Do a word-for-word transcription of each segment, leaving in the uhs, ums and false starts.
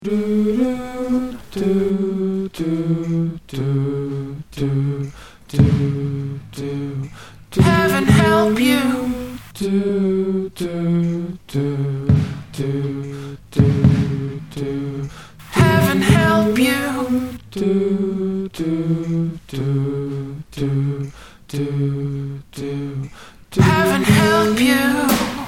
Heaven help you. Heaven help you. Heaven help you.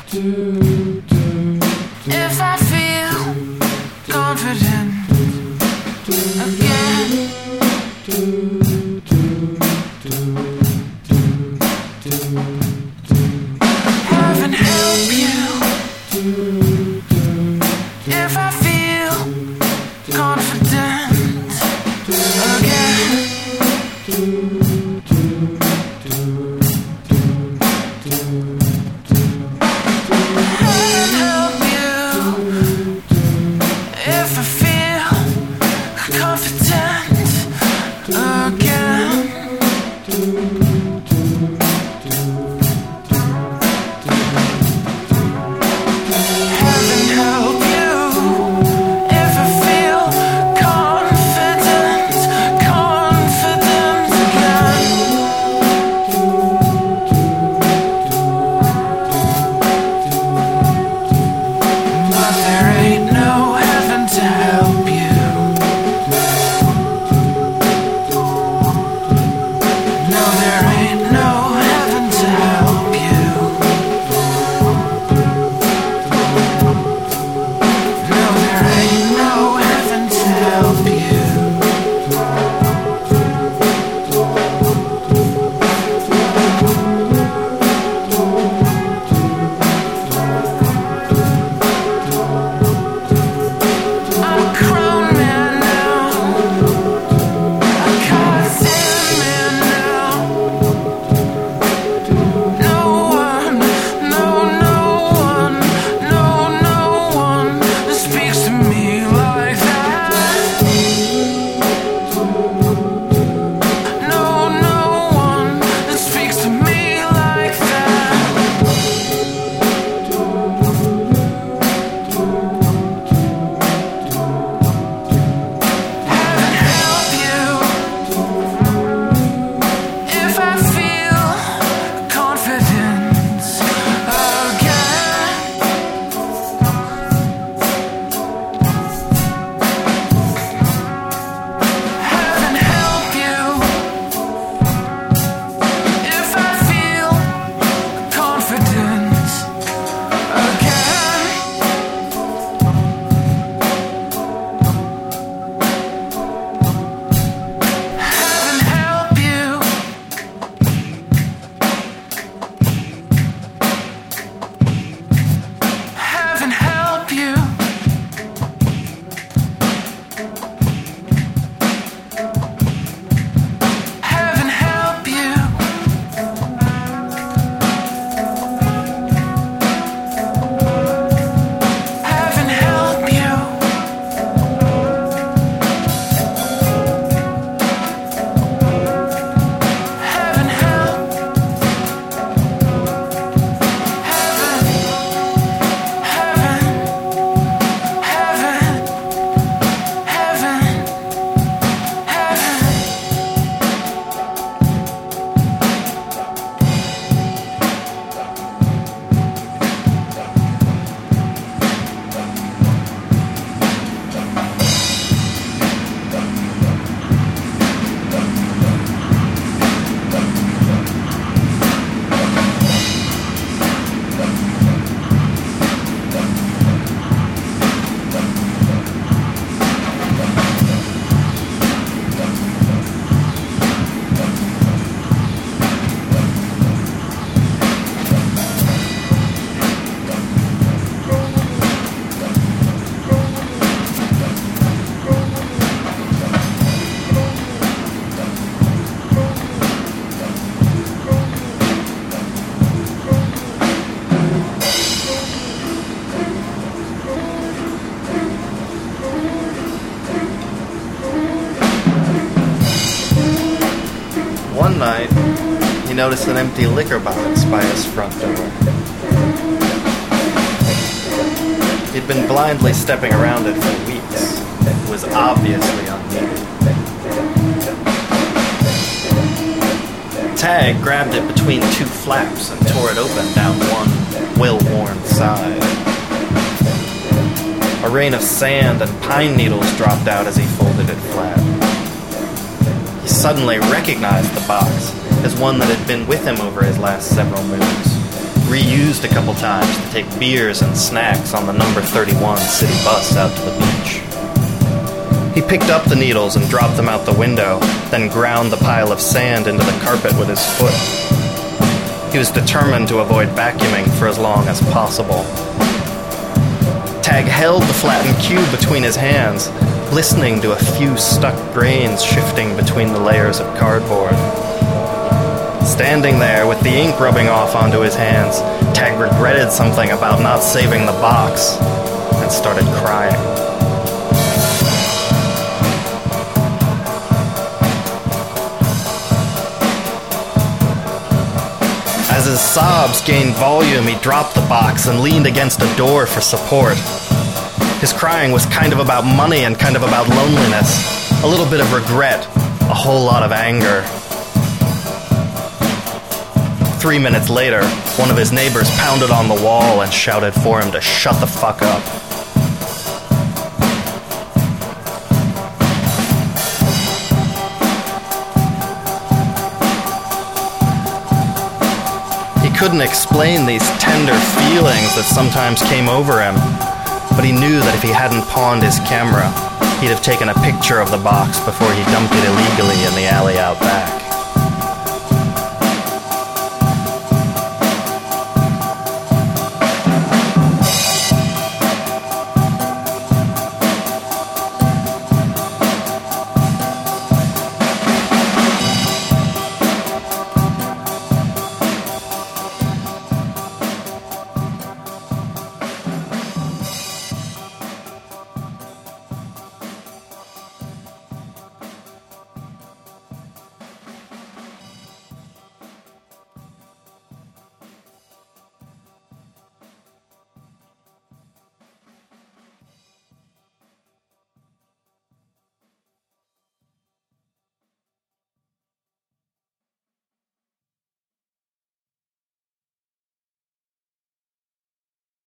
If I feel confident again. Heaven help you. If I feel confident again. Heaven help you. If I feel confident again. Heaven help you. If I feel confident, confident again. But there ain't no heaven to help you. No, there ain't no heaven to help you. No, there ain't no heaven to help you. I'm a grown man now. A goddamn man now. No one, no, no one, no, no one speaks to me like that. No, no one speaks to me like that. Heaven help you. If I feel confidence again. Heaven help you. If I feel confidence again. Heaven help you. Heaven help you. Heaven help you. Heaven help you. Heaven help. Heaven. Heaven. Heaven. Heaven. Heaven. One night, he noticed an empty liquor box by his front door. He'd been blindly stepping around it for weeks. obviously unneeded. Tag grabbed it between two flaps and tore it open down one well-worn side. A rain of sand and pine needles dropped out as he folded it flat. He suddenly recognized the box as one that had been with him over his last several moons, reused a couple times to take beers and snacks on the number thirty-one city bus out to the beach. He picked up the needles and dropped them out the window, then ground the pile of sand into the carpet with his foot. He was determined to avoid vacuuming for as long as possible. Tag held the flattened cube between his hands, listening to a few stuck grains shifting between the layers of cardboard. Standing there with the ink rubbing off onto his hands, Tag regretted something about not saving the box and started crying. As his sobs gained volume, he dropped the box and leaned against a door for support. His crying was kind of about money and kind of about loneliness, a little bit of regret, a whole lot of anger. Three minutes later, one of his neighbors pounded on the wall and shouted for him to shut the fuck up. He couldn't explain these tender feelings that sometimes came over him, but he knew that if he hadn't pawned his camera, he'd have taken a picture of the box before he dumped it illegally in the alley out back.